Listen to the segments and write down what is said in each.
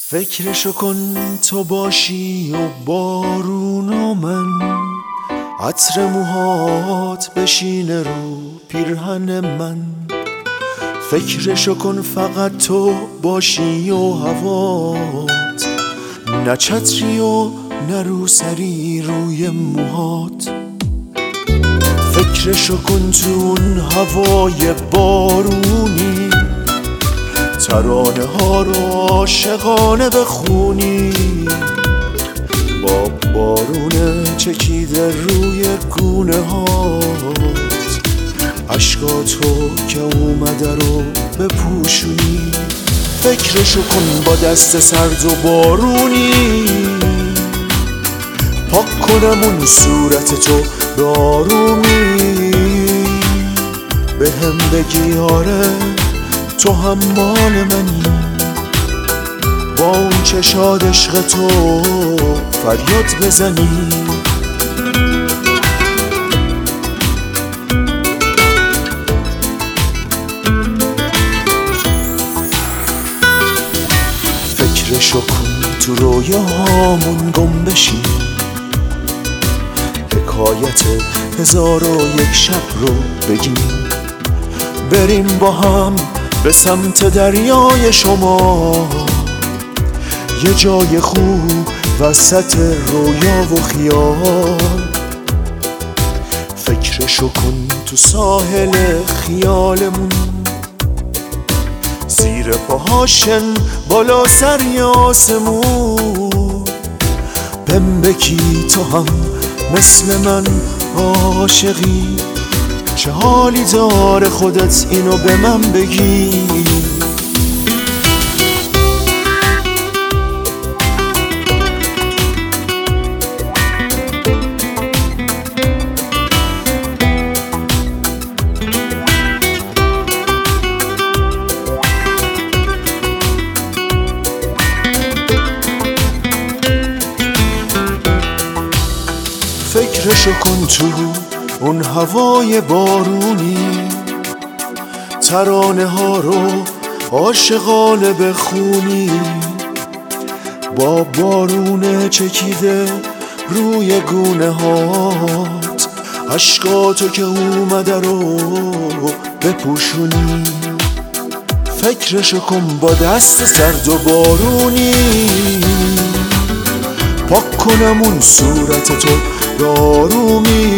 فکرشو کن تو باشی و بارون و من، عطر موهات بشینه رو پیرهن من. فکرشو کن فقط تو باشی و هوات، نه چتری و نه روسری روی موهات. فکرشو کن تو اون هوای بارونی، ترانه ها رو عاشقانه بخونی، با بارونه چکیده روی گونه هات، عشقاتو که اومده رو بپوشونی. فکرشو کن با دست سرد و بارونی، پاک کنم اون صورت تو به آرومی، به هم بگی آره تو هم مال منی، با اون چشاد عشق تو فریاد بزنی. فکرشو کن تو رویاهامون گم بشی، حکایت 1001 شب رو بگیم، بریم با هم به سمت دریای شما، یه جای خوب وسط رویا و خیال. فکرشو کن تو ساحل خیالمون، زیر پاهاشن بالا سر آسمون، بهم بگی تو هم مثل من عاشقی، چه حالی داره خودت اینو به من بگی. فکرشو کن تو اون هوای بارونی، ترانه ها رو عاشقانه بخونی، با بارونه چکیده روی گونه هات، عشقاتو که اومده رو بپوشونی. فکرشو کن با دست سرد و بارونی، پاک کنم اون صورت تو به آرومی،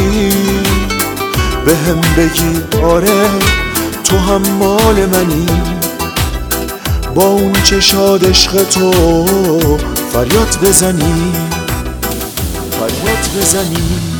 به هم بگی آره تو هم مال منی، با اون چشاد عشق تو فریاد بزنی، فریاد بزنی.